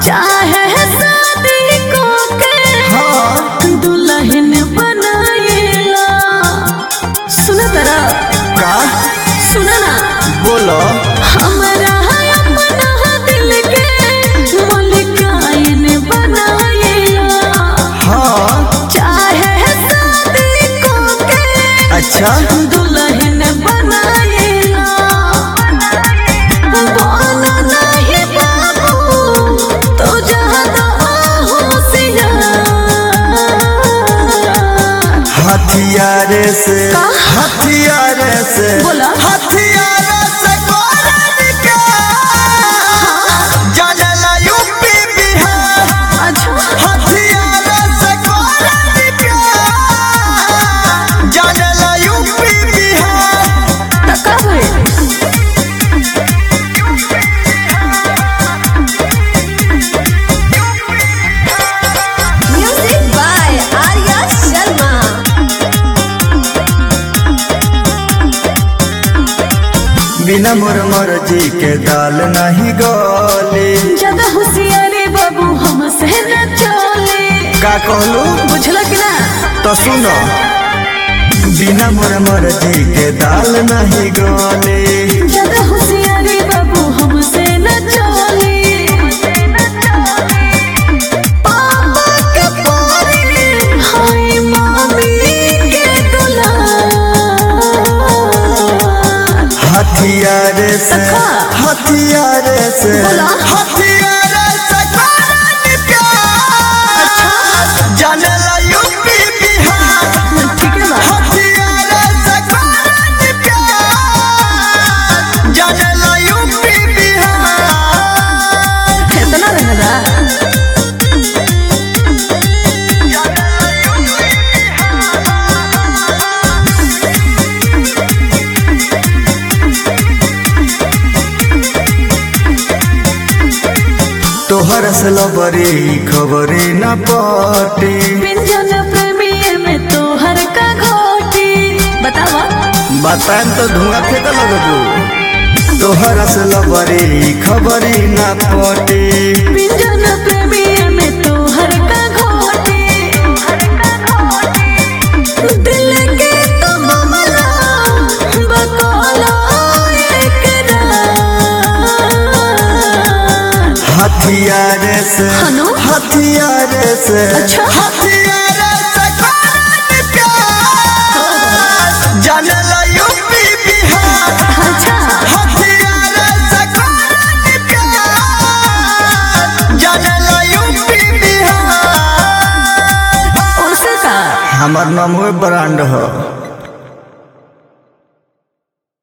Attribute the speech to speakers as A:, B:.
A: चाहे शादी को के दुल्हन बनाएला। सुना तेरा
B: का
A: सुना ना
B: बोलो
A: हमारा अपना दिल के मलिकाइन बनाएला।
B: हाँ
A: चाहे शादी को के
B: अच्छा
A: दुल्हन बनाएला। बोलो नहीं बाबू तो ज्यादा होशियार।
B: हथियारे से
A: बोला
B: हथियारे से गोरन के जानला यूपी बिहार।
A: अच्छा
B: हथियारे से गोरन के जानला यूपी बिहार।
A: टका है म्यूजिक बाय आर्या शर्मा।
B: बिना मोर मर्जी के दाल नहीं गली।
A: ज्यादा होशियारी बाबू हमसे न चले।
B: का कहलू
A: बुझला कि ना
B: तो सुनो बिना मोर मर्जी के दाल नहीं गली।
A: ज्यादा होशियारी बाबू हमसे न चले। पापा के पारे हाय मामी के दुलार।
B: हथियारे से
A: बोला
B: हथियारे से गोरन के जानला यूपी बिहार।
A: ठीक है बा
B: हथियारे से गोरन के जानला यूपी बिहार।
A: इतना रहना
B: तोहर से लबरी खबरी न पटी।
A: व्यंजन प्रेमी में तोहर का घोटी। बतावा
B: बताएं तो धुआं फेंक लगबू। तोहर से लबरी खबरी न पटी।
A: व्यंजन प्रेमी में तोहर का घोटी। दिल के तो मामला बकोला एक रात।
B: हथियारे से
A: हनु?
B: हथियारे से
A: अच्छा?
B: हथियारे से गोरन के जानला यूपी बिहार।
A: अच्छा
B: हथियारे से गोरन के जानला यूपी बिहार।
A: ओसे का
B: हमार नाम ब्रांड हो।